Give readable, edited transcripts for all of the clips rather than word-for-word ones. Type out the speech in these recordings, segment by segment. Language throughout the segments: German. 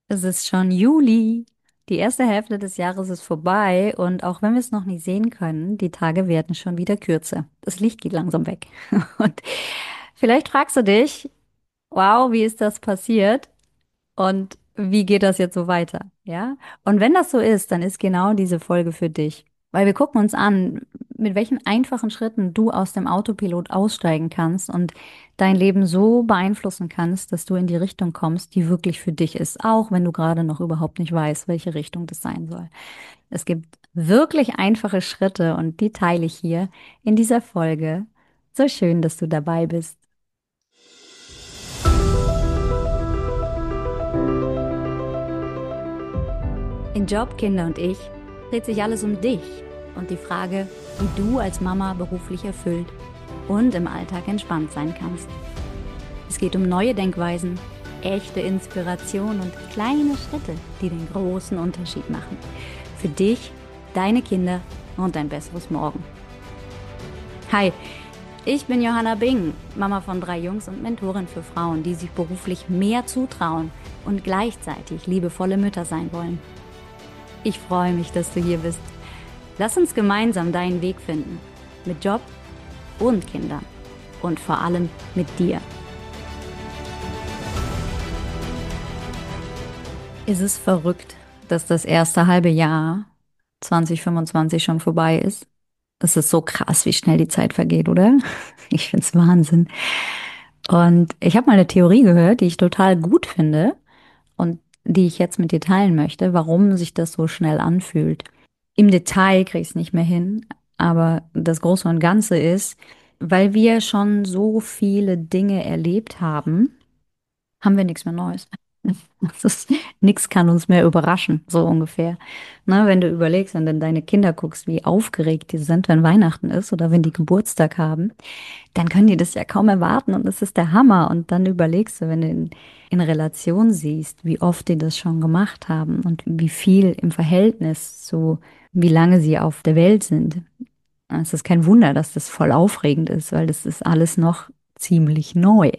Es ist schon Juli. Die erste Hälfte des Jahres ist vorbei und auch wenn wir es noch nicht sehen können, die Tage werden schon wieder kürzer. Das Licht geht langsam weg. Und vielleicht fragst du dich, wow, wie ist das passiert? Und wie geht das jetzt so weiter? Ja? Und wenn das so ist, dann ist genau diese Folge für dich. Weil wir gucken uns an, mit welchen einfachen Schritten du aus dem Autopilot aussteigen kannst und dein Leben so beeinflussen kannst, dass du in die Richtung kommst, die wirklich für dich ist, auch wenn du gerade noch überhaupt nicht weißt, welche Richtung das sein soll. Es gibt wirklich einfache Schritte und die teile ich hier in dieser Folge. So schön, dass du dabei bist. In Job, Kinder und ich dreht sich alles um dich und die Frage, wie du als Mama beruflich erfüllt und im Alltag entspannt sein kannst. Es geht um neue Denkweisen, echte Inspiration und kleine Schritte, die den großen Unterschied machen. Für dich, deine Kinder und ein besseres Morgen. Hi, ich bin Johanna Bing, Mama von 3 Jungs und Mentorin für Frauen, die sich beruflich mehr zutrauen und gleichzeitig liebevolle Mütter sein wollen. Ich freue mich, dass du hier bist. Lass uns gemeinsam deinen Weg finden. Mit Job und Kindern. Und vor allem mit dir. Ist es verrückt, dass das erste halbe Jahr 2025 schon vorbei ist? Es ist so krass, wie schnell die Zeit vergeht, oder? Ich find's Wahnsinn. Und ich habe mal eine Theorie gehört, die ich total gut finde und die ich jetzt mit dir teilen möchte, warum sich das so schnell anfühlt. Im Detail kriege ich es nicht mehr hin, aber das Große und Ganze ist, weil wir schon so viele Dinge erlebt haben, haben wir nichts mehr Neues. Das ist, nichts kann uns mehr überraschen, so ungefähr. Ne, wenn du überlegst und dann deine Kinder guckst, wie aufgeregt die sind, wenn Weihnachten ist oder wenn die Geburtstag haben, dann können die das ja kaum erwarten und das ist der Hammer. Und dann überlegst du, wenn du in Relation siehst, wie oft die das schon gemacht haben und wie viel im Verhältnis zu, wie lange sie auf der Welt sind. Es ist kein Wunder, dass das voll aufregend ist, weil das ist alles noch ziemlich neu.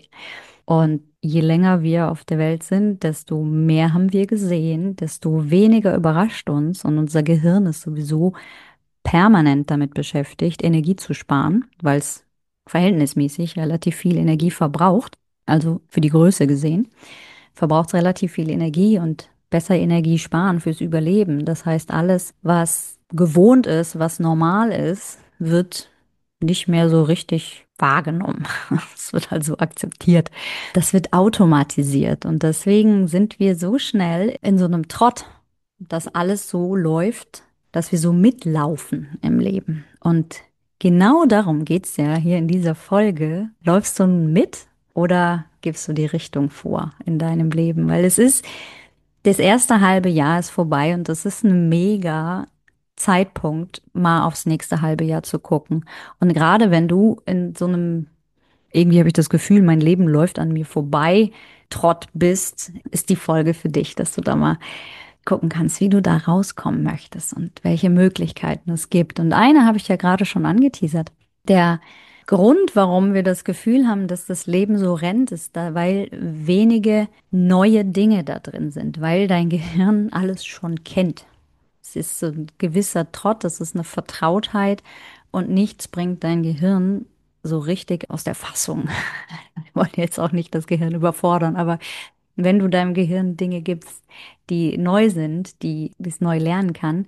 Und je länger wir auf der Welt sind, desto mehr haben wir gesehen, desto weniger überrascht uns und unser Gehirn ist sowieso permanent damit beschäftigt, Energie zu sparen, weil es verhältnismäßig relativ viel Energie verbraucht. Also für die Größe gesehen, verbraucht es relativ viel Energie und besser Energie sparen fürs Überleben. Das heißt, alles, was gewohnt ist, was normal ist, wird nicht mehr so richtig wahrgenommen. Es wird also akzeptiert. Das wird automatisiert und deswegen sind wir so schnell in so einem Trott, dass alles so läuft, dass wir so mitlaufen im Leben. Und genau darum geht's ja hier in dieser Folge. Läufst du mit oder gibst du die Richtung vor in deinem Leben? Weil es ist, das erste halbe Jahr ist vorbei und das ist ein mega Zeitpunkt, mal aufs nächste halbe Jahr zu gucken. Und gerade wenn du in so einem, irgendwie habe ich das Gefühl, mein Leben läuft an mir vorbei, Trott bist, ist die Folge für dich, dass du da mal gucken kannst, wie du da rauskommen möchtest und welche Möglichkeiten es gibt. Und eine habe ich ja gerade schon angeteasert. Der Grund, warum wir das Gefühl haben, dass das Leben so rennt, ist da, weil wenige neue Dinge da drin sind, weil dein Gehirn alles schon kennt. Es ist so ein gewisser Trott, es ist eine Vertrautheit und nichts bringt dein Gehirn so richtig aus der Fassung. Ich wollte jetzt auch nicht das Gehirn überfordern, aber wenn du deinem Gehirn Dinge gibst, die neu sind, die es neu lernen kann,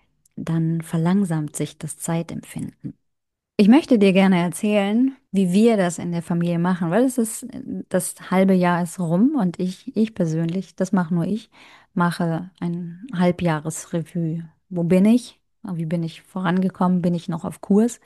dann verlangsamt sich das Zeitempfinden. Ich möchte dir gerne erzählen, wie wir das in der Familie machen, weil es ist, das halbe Jahr ist rum und ich persönlich, das mache nur ich, mache ein Halbjahresrevue. Wo bin ich? Wie bin ich vorangekommen? Bin ich noch auf Kurs?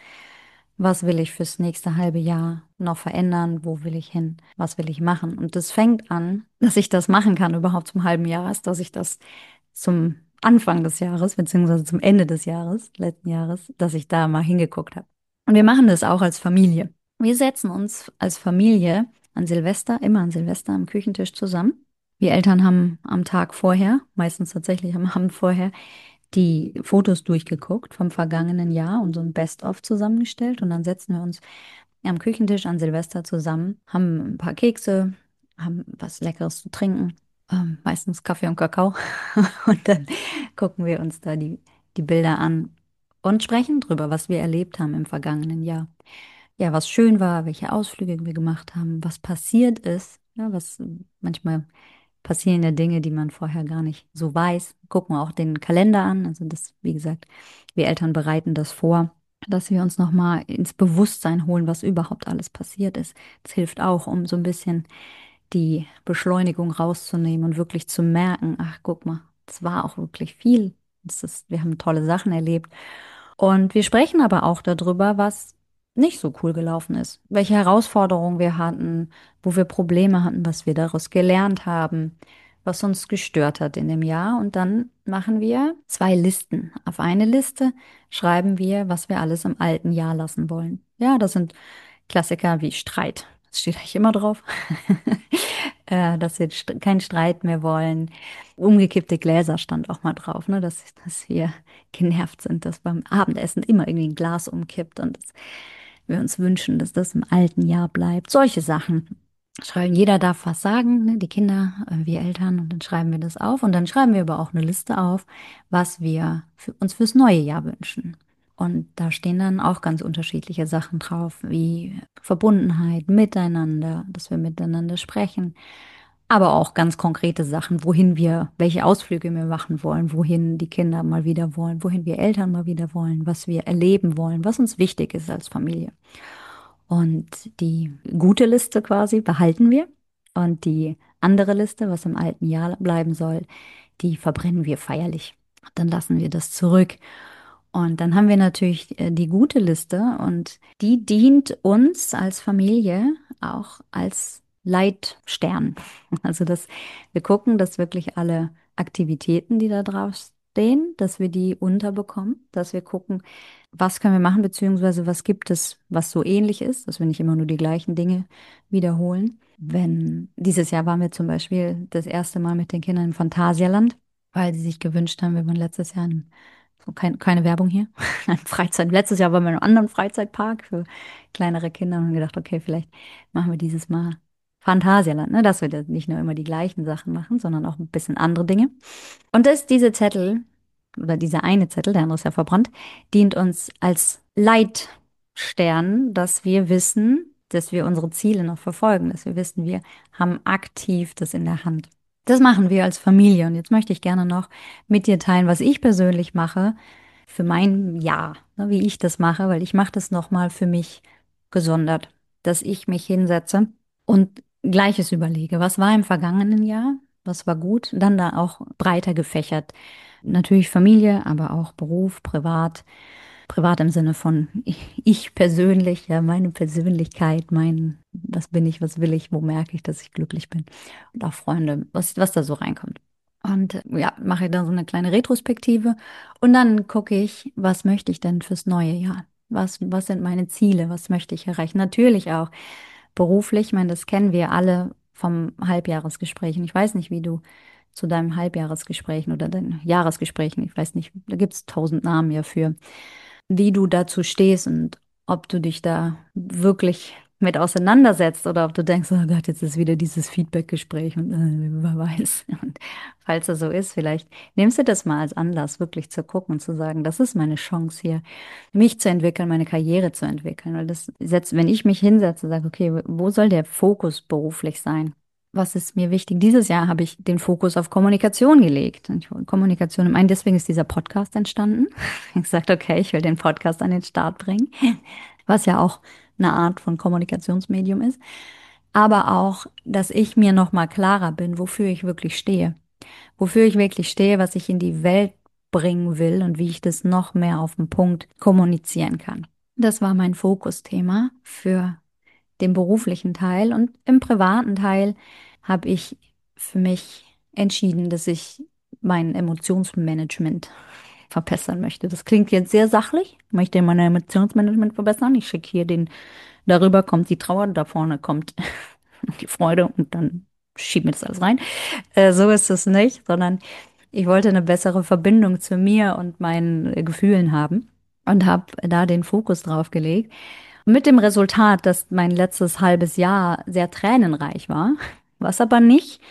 Was will ich fürs nächste halbe Jahr noch verändern? Wo will ich hin? Was will ich machen? Und das fängt an, dass ich das machen kann überhaupt zum halben Jahr, dass ich das zum Anfang des Jahres, beziehungsweise zum Ende des Jahres, letzten Jahres, dass ich da mal hingeguckt habe. Und wir machen das auch als Familie. Wir setzen uns als Familie an Silvester, immer an Silvester am Küchentisch zusammen. Wir Eltern haben am Tag vorher, meistens tatsächlich am Abend vorher, die Fotos durchgeguckt vom vergangenen Jahr und so ein Best-of zusammengestellt. Und dann setzen wir uns am Küchentisch an Silvester zusammen, haben ein paar Kekse, haben was Leckeres zu trinken Meistens Kaffee und Kakao. Und dann gucken wir uns da die Bilder an und sprechen drüber, was wir erlebt haben im vergangenen Jahr. Ja, was schön war, welche Ausflüge wir gemacht haben, was passiert ist. Ja, was manchmal passieren ja Dinge, die man vorher gar nicht so weiß. Gucken auch den Kalender an. Also das, wie gesagt, wir Eltern bereiten das vor, dass wir uns nochmal ins Bewusstsein holen, was überhaupt alles passiert ist. Es hilft auch, um so ein bisschen die Beschleunigung rauszunehmen und wirklich zu merken, ach, guck mal, es war auch wirklich viel. Wir haben tolle Sachen erlebt. Und wir sprechen aber auch darüber, was nicht so cool gelaufen ist, welche Herausforderungen wir hatten, wo wir Probleme hatten, was wir daraus gelernt haben, was uns gestört hat in dem Jahr. Und dann machen wir zwei Listen. Auf eine Liste schreiben wir, was wir alles im alten Jahr lassen wollen. Ja, das sind Klassiker wie Streit. Das steht eigentlich immer drauf. Dass wir keinen Streit mehr wollen. Umgekippte Gläser stand auch mal drauf, ne? Dass wir genervt sind, dass beim Abendessen immer irgendwie ein Glas umkippt und dass wir uns wünschen, dass das im alten Jahr bleibt. Solche Sachen. Schreiben, jeder darf was sagen, ne? Die Kinder, wir Eltern, und dann schreiben wir das auf. Und dann schreiben wir aber auch eine Liste auf, was wir uns fürs neue Jahr wünschen. Und da stehen dann auch ganz unterschiedliche Sachen drauf, wie Verbundenheit, Miteinander, dass wir miteinander sprechen, aber auch ganz konkrete Sachen, welche Ausflüge wir machen wollen, wohin die Kinder mal wieder wollen, wohin wir Eltern mal wieder wollen, was wir erleben wollen, was uns wichtig ist als Familie. Und die gute Liste quasi behalten wir. Und die andere Liste, was im alten Jahr bleiben soll, die verbrennen wir feierlich. Dann lassen wir das zurück. Und dann haben wir natürlich die gute Liste und die dient uns als Familie auch als Leitstern. Also, dass wir gucken, dass wirklich alle Aktivitäten, die da drauf stehen, dass wir die unterbekommen, dass wir gucken, was können wir machen, beziehungsweise was gibt es, was so ähnlich ist, dass wir nicht immer nur die gleichen Dinge wiederholen. Wenn dieses Jahr waren wir zum Beispiel das erste Mal mit den Kindern im Phantasialand, weil sie sich gewünscht haben, wir waren letztes Jahr keine Werbung hier, ein letztes Jahr waren wir in einem anderen Freizeitpark für kleinere Kinder und haben gedacht, okay, vielleicht machen wir dieses Mal Phantasialand, ne, dass wir da nicht nur immer die gleichen Sachen machen, sondern auch ein bisschen andere Dinge. Und diese Zettel, oder dieser eine Zettel, der andere ist ja verbrannt, dient uns als Leitstern, dass wir wissen, dass wir unsere Ziele noch verfolgen, dass wir wissen, wir haben aktiv das in der Hand. Das machen wir als Familie. Und jetzt möchte ich gerne noch mit dir teilen, was ich persönlich mache für mein Jahr, ne, wie ich das mache, weil ich mache das nochmal für mich gesondert, dass ich mich hinsetze und Gleiches überlege. Was war im vergangenen Jahr? Was war gut? Dann da auch breiter gefächert. Natürlich Familie, aber auch Beruf, privat. Privat im Sinne von ich persönlich, ja, meine Persönlichkeit, was bin ich, was will ich, wo merke ich, dass ich glücklich bin. Und auch Freunde, was da so reinkommt. Und ja, mache dann so eine kleine Retrospektive und dann gucke ich, was möchte ich denn fürs neue Jahr? Was sind meine Ziele? Was möchte ich erreichen? Natürlich auch beruflich, ich meine, das kennen wir alle vom Halbjahresgesprächen. Ich weiß nicht, wie du zu deinem Halbjahresgesprächen oder deinen Jahresgesprächen, ich weiß nicht, da gibt es 1000 Namen ja für, wie du dazu stehst und ob du dich da wirklich mit auseinandersetzt oder ob du denkst, oh Gott, jetzt ist wieder dieses Feedbackgespräch und wer weiß. Und falls das so ist, vielleicht nimmst du das mal als Anlass, wirklich zu gucken und zu sagen, das ist meine Chance hier, mich zu entwickeln, meine Karriere zu entwickeln. Weil wenn ich mich hinsetze, sage, okay, wo soll der Fokus beruflich sein? Was ist mir wichtig? Dieses Jahr habe ich den Fokus auf Kommunikation gelegt. Und Kommunikation, ich meine, deswegen ist dieser Podcast entstanden. Ich habe gesagt, okay, ich will den Podcast an den Start bringen, was ja auch eine Art von Kommunikationsmedium ist. Aber auch, dass ich mir noch mal klarer bin, wofür ich wirklich stehe. Wofür ich wirklich stehe, was ich in die Welt bringen will und wie ich das noch mehr auf den Punkt kommunizieren kann. Das war mein Fokusthema für den beruflichen Teil. Und im privaten Teil habe ich für mich entschieden, dass ich mein Emotionsmanagement verbessern möchte. Das klingt jetzt sehr sachlich. Ich möchte mein Emotionsmanagement verbessern. Ich schicke hier darüber kommt die Trauer, da vorne kommt die Freude und dann schieben wir das alles rein. So ist es nicht, sondern ich wollte eine bessere Verbindung zu mir und meinen Gefühlen haben und habe da den Fokus drauf gelegt. Mit dem Resultat, dass mein letztes halbes Jahr sehr tränenreich war, was aber nicht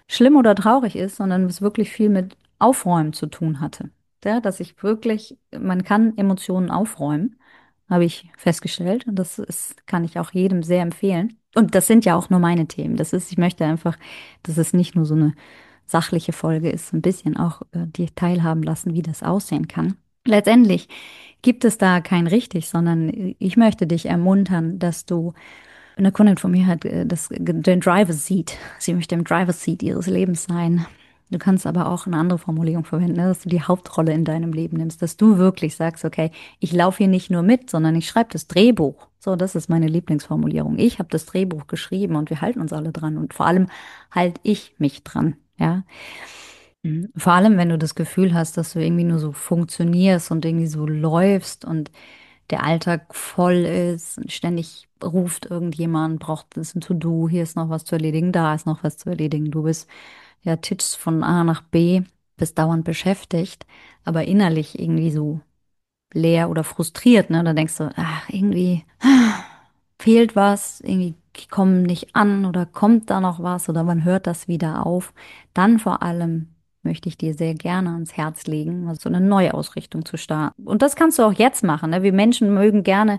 schlimm oder traurig ist, sondern es wirklich viel mit Aufräumen zu tun hatte. Ja, dass ich wirklich, man kann Emotionen aufräumen, habe ich festgestellt. Und kann ich auch jedem sehr empfehlen. Und das sind ja auch nur meine Themen. Ich möchte einfach, dass es nicht nur so eine sachliche Folge ist, ein bisschen auch dir teilhaben lassen, wie das aussehen kann. Letztendlich gibt es da kein richtig, sondern ich möchte dich ermuntern, dass du eine Kundin von mir hat den Driver's Seat. Sie möchte im Driver's Seat ihres Lebens sein. Du kannst aber auch eine andere Formulierung verwenden, ne? Dass du die Hauptrolle in deinem Leben nimmst, dass du wirklich sagst, okay, ich laufe hier nicht nur mit, sondern ich schreibe das Drehbuch. So, das ist meine Lieblingsformulierung. Ich habe das Drehbuch geschrieben und wir halten uns alle dran und vor allem halte ich mich dran. Ja, vor allem, wenn du das Gefühl hast, dass du irgendwie nur so funktionierst und irgendwie so läufst und der Alltag voll ist und ständig ruft irgendjemand, braucht es ein To-Do, hier ist noch was zu erledigen, da ist noch was zu erledigen. Du bist ja titschst von A nach B, bist dauernd beschäftigt, aber innerlich irgendwie so leer oder frustriert, ne? Da denkst du, ach, irgendwie fehlt was, irgendwie kommen nicht an oder kommt da noch was oder wann hört das wieder auf? Dann vor allem möchte ich dir sehr gerne ans Herz legen, also so eine Neuausrichtung zu starten. Und das kannst du auch jetzt machen, ne? Wir Menschen mögen gerne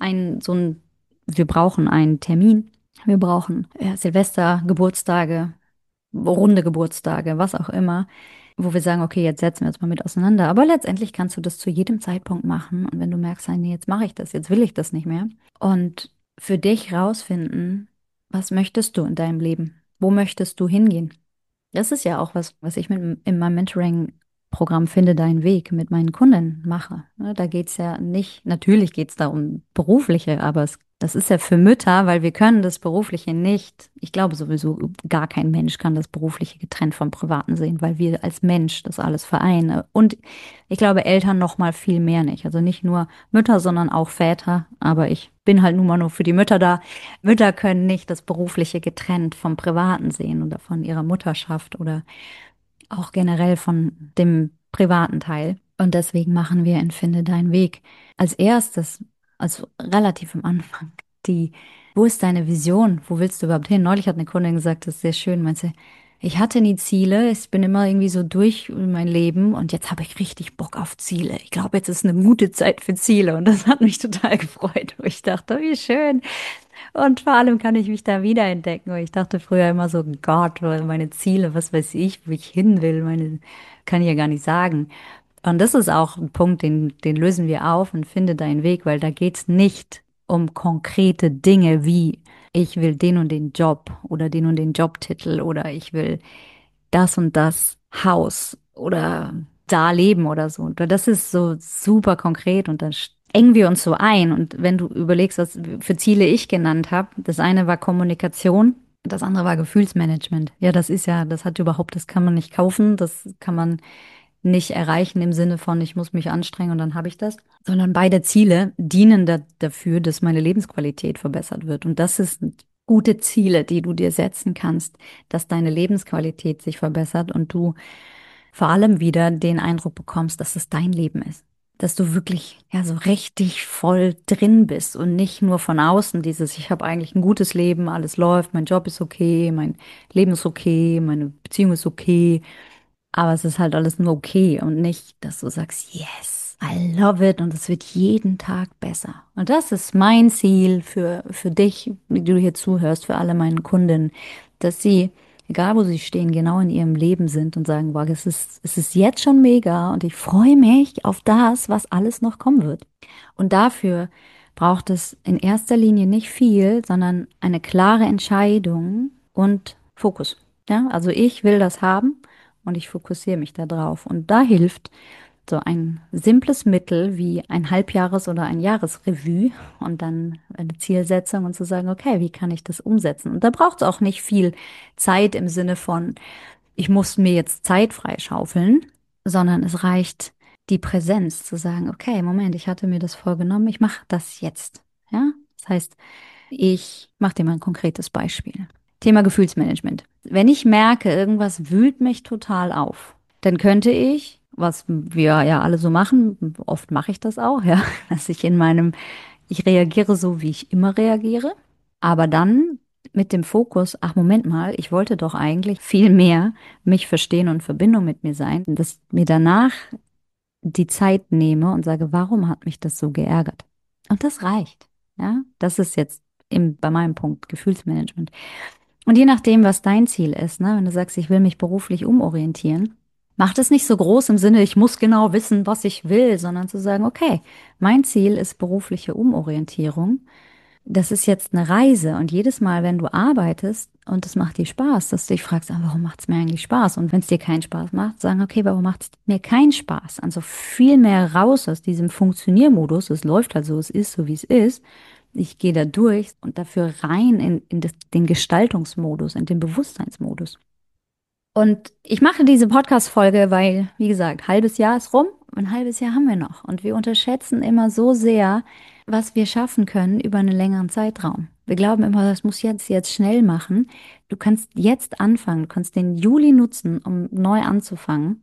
wir brauchen einen Termin. Wir brauchen Silvester, Geburtstage, runde Geburtstage, was auch immer, wo wir sagen, okay, jetzt setzen wir uns mal mit auseinander. Aber letztendlich kannst du das zu jedem Zeitpunkt machen. Und wenn du merkst, nee, jetzt mache ich das, jetzt will ich das nicht mehr. Und für dich rausfinden, was möchtest du in deinem Leben? Wo möchtest du hingehen? Das ist ja auch was ich in meinem Mentoring-Programm Finde deinen Weg mit meinen Kunden mache. Ne, da geht's ja nicht, natürlich geht's da um berufliche, aber das ist ja für Mütter, weil wir können das Berufliche nicht, ich glaube sowieso, gar kein Mensch kann das Berufliche getrennt vom Privaten sehen, weil wir als Mensch das alles vereinen. Und ich glaube, Eltern noch mal viel mehr nicht. Also nicht nur Mütter, sondern auch Väter. Aber ich bin halt nun mal nur für die Mütter da. Mütter können nicht das Berufliche getrennt vom Privaten sehen oder von ihrer Mutterschaft oder auch generell von dem privaten Teil. Und deswegen machen wir in Finde deinen Weg als erstes, also relativ am Anfang, wo ist deine Vision? Wo willst du überhaupt hin? Neulich hat eine Kundin gesagt, das ist sehr schön, meinte, ich hatte nie Ziele, ich bin immer irgendwie so durch mein Leben und jetzt habe ich richtig Bock auf Ziele. Ich glaube, jetzt ist eine gute Zeit für Ziele und das hat mich total gefreut, wo ich dachte, wie schön. Und vor allem kann ich mich da wiederentdecken. Weil ich dachte früher immer so, Gott, meine Ziele, was weiß ich, wo ich hin will, kann ich ja gar nicht sagen. Und das ist auch ein Punkt, den lösen wir auf und finde deinen Weg, weil da geht's nicht um konkrete Dinge wie ich will den und den Job oder den und den Jobtitel oder ich will das und das Haus oder da leben oder so. Und das ist so super konkret und dann engen wir uns so ein. Und wenn du überlegst, was für Ziele ich genannt habe, das eine war Kommunikation, das andere war Gefühlsmanagement. Ja, das kann man nicht kaufen, das kann man nicht erreichen im Sinne von, ich muss mich anstrengen und dann habe ich das, sondern beide Ziele dienen dafür, dass meine Lebensqualität verbessert wird. Und das sind gute Ziele, die du dir setzen kannst, dass deine Lebensqualität sich verbessert und du vor allem wieder den Eindruck bekommst, dass es dein Leben ist. Dass du wirklich ja so richtig voll drin bist und nicht nur von außen ich habe eigentlich ein gutes Leben, alles läuft, mein Job ist okay, mein Leben ist okay, meine Beziehung ist okay, aber es ist halt alles nur okay und nicht, dass du sagst, yes, I love it und es wird jeden Tag besser. Und das ist mein Ziel für dich, wie du hier zuhörst, für alle meine Kunden, dass sie, egal wo sie stehen, genau in ihrem Leben sind und sagen, wow, es ist jetzt schon mega und ich freue mich auf das, was alles noch kommen wird. Und dafür braucht es in erster Linie nicht viel, sondern eine klare Entscheidung und Fokus. Ja, also ich will das haben und ich fokussiere mich da drauf. Und da hilft so ein simples Mittel wie ein Halbjahres- oder ein Jahresrevue und dann eine Zielsetzung und zu sagen, okay, wie kann ich das umsetzen? Und da braucht es auch nicht viel Zeit im Sinne von, ich muss mir jetzt Zeit freischaufeln, sondern es reicht die Präsenz zu sagen, okay, Moment, ich hatte mir das vorgenommen, ich mache das jetzt. Ja, das heißt, ich mache dir mal ein konkretes Beispiel. Thema Gefühlsmanagement. Wenn ich merke, irgendwas wühlt mich total auf, dann könnte ich, was wir ja alle so machen, oft mache ich das auch, ja, dass ich reagiere so, wie ich immer reagiere, aber dann mit dem Fokus, ach Moment mal, ich wollte doch eigentlich viel mehr mich verstehen und in Verbindung mit mir sein, dass mir danach die Zeit nehme und sage, warum hat mich das so geärgert? Und das reicht. Ja, das ist jetzt bei meinem Punkt Gefühlsmanagement. Und je nachdem, was dein Ziel ist, ne, wenn du sagst, ich will mich beruflich umorientieren, mach das nicht so groß im Sinne, ich muss genau wissen, was ich will, sondern zu sagen, okay, mein Ziel ist berufliche Umorientierung. Das ist jetzt eine Reise und jedes Mal, wenn du arbeitest und es macht dir Spaß, dass du dich fragst, ah, warum macht es mir eigentlich Spaß? Und wenn es dir keinen Spaß macht, sagen, okay, warum macht es mir keinen Spaß? Also viel mehr raus aus diesem Funktioniermodus. Es läuft halt so, es ist so, wie es ist. Ich gehe da durch und dafür rein in den Gestaltungsmodus, in den Bewusstseinsmodus. Und ich mache diese Podcast-Folge, weil, wie gesagt, halbes Jahr ist rum, ein halbes Jahr haben wir noch. Und wir unterschätzen immer so sehr, was wir schaffen können über einen längeren Zeitraum. Wir glauben immer, das muss jetzt schnell machen. Du kannst jetzt anfangen, du kannst den Juli nutzen, um neu anzufangen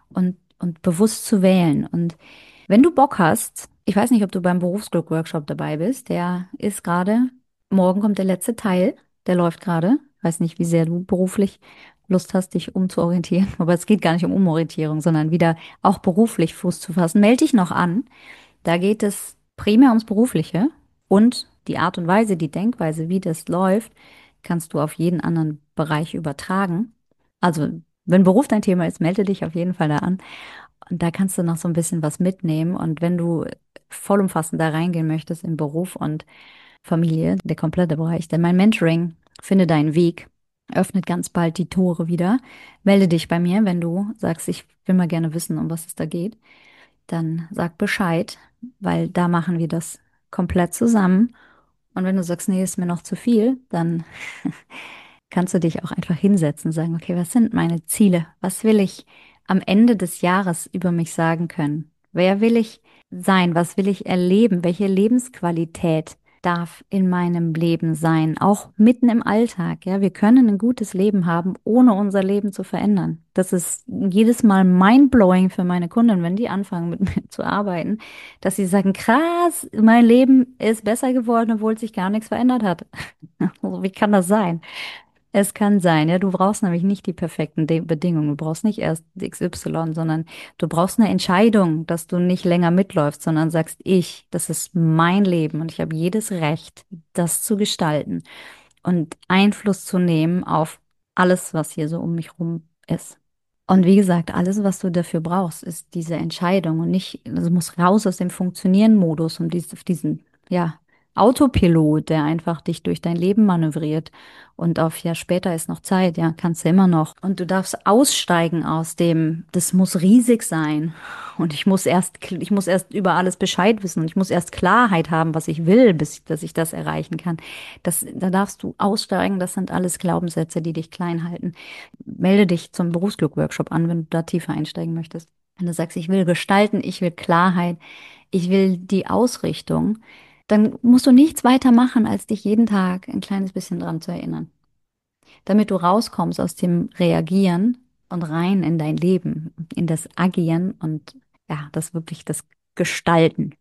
und bewusst zu wählen. Und wenn du Bock hast, ich weiß nicht, ob du beim Berufsglück-Workshop dabei bist, der ist gerade, morgen kommt der letzte Teil, der läuft gerade. Ich weiß nicht, wie sehr du beruflich Lust hast, dich umzuorientieren. Aber es geht gar nicht um Umorientierung, sondern wieder auch beruflich Fuß zu fassen. Melde dich noch an. Da geht es primär ums Berufliche und die Art und Weise, die Denkweise, wie das läuft, kannst du auf jeden anderen Bereich übertragen. Also, wenn Beruf dein Thema ist, melde dich auf jeden Fall da an. Und da kannst du noch so ein bisschen was mitnehmen. Und wenn du vollumfassend da reingehen möchtest in Beruf und Familie, der komplette Bereich, denn mein Mentoring, finde deinen Weg, öffnet ganz bald die Tore wieder. Melde dich bei mir, wenn du sagst, ich will mal gerne wissen, um was es da geht. Dann sag Bescheid, weil da machen wir das komplett zusammen. Und wenn du sagst, nee, ist mir noch zu viel, dann kannst du dich auch einfach hinsetzen und sagen, okay, was sind meine Ziele? Was will ich am Ende des Jahres über mich sagen können? Wer will ich sein? Was will ich erleben? Welche Lebensqualität darf in meinem Leben sein? Auch mitten im Alltag. Ja, wir können ein gutes Leben haben, ohne unser Leben zu verändern. Das ist jedes Mal mindblowing für meine Kunden, wenn die anfangen mit mir zu arbeiten, dass sie sagen, krass, mein Leben ist besser geworden, obwohl sich gar nichts verändert hat. Also, wie kann das sein? Es kann sein, ja, du brauchst nämlich nicht die perfekten Bedingungen. Du brauchst nicht erst XY, sondern du brauchst eine Entscheidung, dass du nicht länger mitläufst, sondern sagst, das ist mein Leben und ich habe jedes Recht, das zu gestalten und Einfluss zu nehmen auf alles, was hier so um mich rum ist. Und wie gesagt, alles, was du dafür brauchst, ist diese Entscheidung und nicht, also muss raus aus dem Funktionieren-Modus und diesen, ja, Autopilot, der einfach dich durch dein Leben manövriert. Und auf, ja, später ist noch Zeit, ja, kannst du immer noch. Und du darfst aussteigen aus dem, das muss riesig sein. Und ich muss erst über alles Bescheid wissen und ich muss erst Klarheit haben, was ich will, dass ich das erreichen kann. Da darfst du aussteigen. Das sind alles Glaubenssätze, die dich klein halten. Melde dich zum Berufsglück-Workshop an, wenn du da tiefer einsteigen möchtest. Wenn du sagst, ich will gestalten, ich will Klarheit, ich will die Ausrichtung, dann musst du nichts weiter machen, als dich jeden Tag ein kleines bisschen dran zu erinnern. Damit du rauskommst aus dem Reagieren und rein in dein Leben, in das Agieren und ja, das wirklich das Gestalten.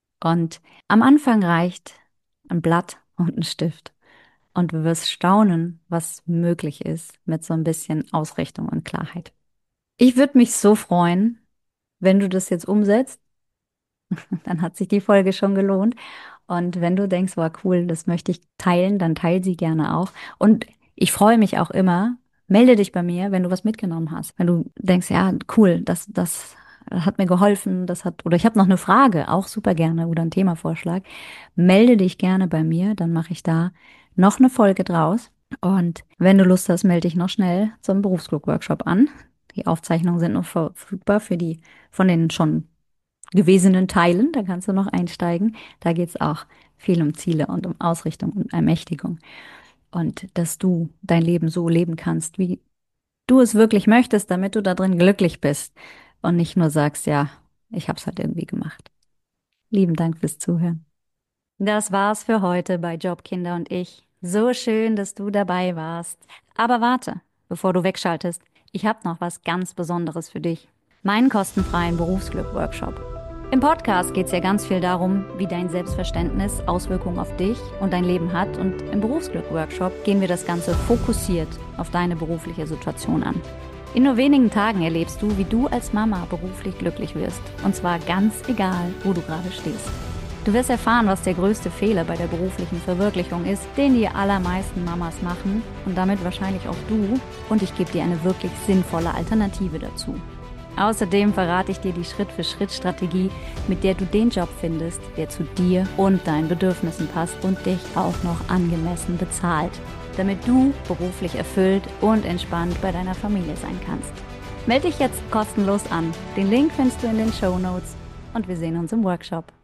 Und am Anfang reicht ein Blatt und ein Stift. Und du wirst staunen, was möglich ist mit so ein bisschen Ausrichtung und Klarheit. Ich würde mich so freuen, wenn du das jetzt umsetzt. Dann hat sich die Folge schon gelohnt. Und wenn du denkst, war cool, das möchte ich teilen, dann teil sie gerne auch. Und ich freue mich auch immer. Melde dich bei mir, wenn du was mitgenommen hast. Wenn du denkst, ja, cool, das hat mir geholfen, oder ich habe noch eine Frage, auch super gerne, oder einen Themavorschlag. Melde dich gerne bei mir, dann mache ich da noch eine Folge draus. Und wenn du Lust hast, melde dich noch schnell zum Berufsglück-Workshop an. Die Aufzeichnungen sind noch verfügbar für die von den schon gewesenen Teilen. Da kannst du noch einsteigen. Da geht es auch viel um Ziele und um Ausrichtung und Ermächtigung. Und dass du dein Leben so leben kannst, wie du es wirklich möchtest, damit du da drin glücklich bist. Und nicht nur sagst, ja, ich habe es halt irgendwie gemacht. Lieben Dank fürs Zuhören. Das war's für heute bei Jobkinder und ich. So schön, dass du dabei warst. Aber warte, bevor du wegschaltest, ich habe noch was ganz Besonderes für dich. Meinen kostenfreien Berufsglück-Workshop. Im Podcast geht es ja ganz viel darum, wie dein Selbstverständnis Auswirkungen auf dich und dein Leben hat. Und im Berufsglück-Workshop gehen wir das Ganze fokussiert auf deine berufliche Situation an. In nur wenigen Tagen erlebst du, wie du als Mama beruflich glücklich wirst. Und zwar ganz egal, wo du gerade stehst. Du wirst erfahren, was der größte Fehler bei der beruflichen Verwirklichung ist, den die allermeisten Mamas machen und damit wahrscheinlich auch du. Und ich gebe dir eine wirklich sinnvolle Alternative dazu. Außerdem verrate ich dir die Schritt-für-Schritt-Strategie, mit der du den Job findest, der zu dir und deinen Bedürfnissen passt und dich auch noch angemessen bezahlt, damit du beruflich erfüllt und entspannt bei deiner Familie sein kannst. Melde dich jetzt kostenlos an. Den Link findest du in den Shownotes und wir sehen uns im Workshop.